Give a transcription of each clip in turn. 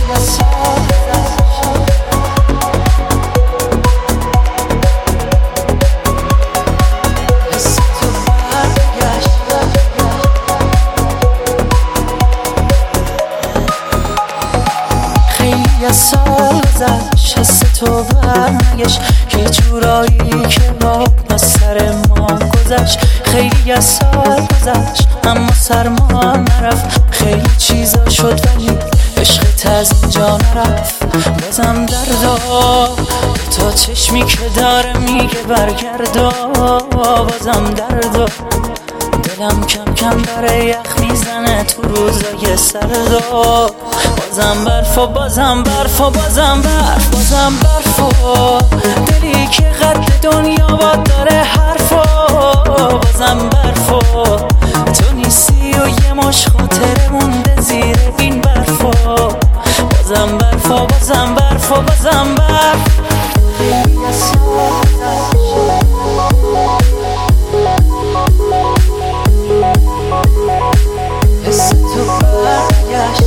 یه سال گذشت حس تو برنگشت یه جورایی که با از سر ما گذشت. خیلی از سال گذشت اما سرما نرفت، خیلی چیزا شد ولی عشقت از اینجا نرفت. بازم دردا تا چشمی که داره میگه برگردا، بازم دردا دلم کم کم داره یخ میزنه تو روزای سردا. بازم برف و بازم برف و بازم برف، بازم برف و دلی که قد دنیا باد داره حرف و بازم برف و تو نیستی و یه مش خاطره مونده زیر این برف و بازم برف و بازم برف و بازم برف. حس تو برگشت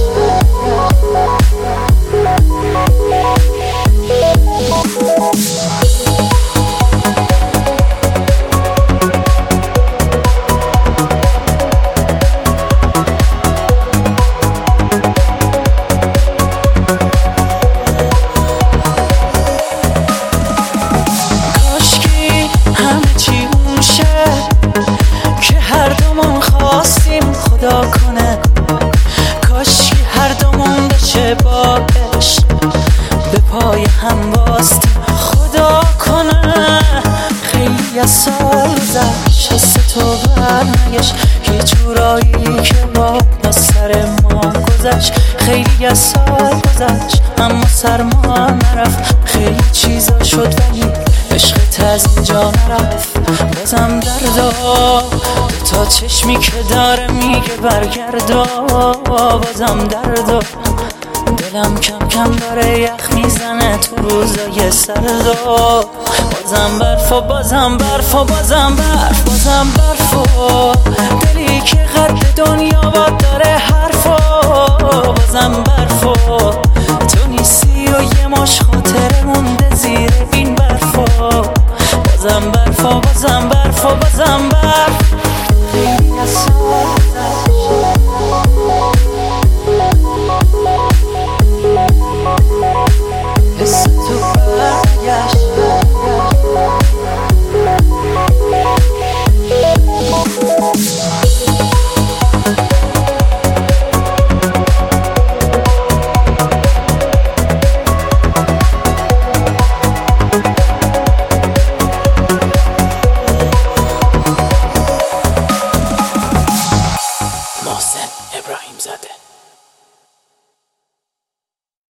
خدا کنه، کاشکی هر دومون بشه با عشق به پای هم باستیم خدا کنه. خیلی از سال گذشت حس تو برنگشت یه جورایی که با از سر ما گذشت. خیلی از سال گذشت اما سرما نرفت، خیلی چیزا شد ولی عشقت از اینجا نرفت. بازم دردا تا چشمی که داره میگه برگردا، بازم دردا دلم کم کم داره یخ میزنه تو روزای سردا. بازم برف و بازم برف و بازم برف، بازم برف و دلی که قد دنیا باد داره حرف و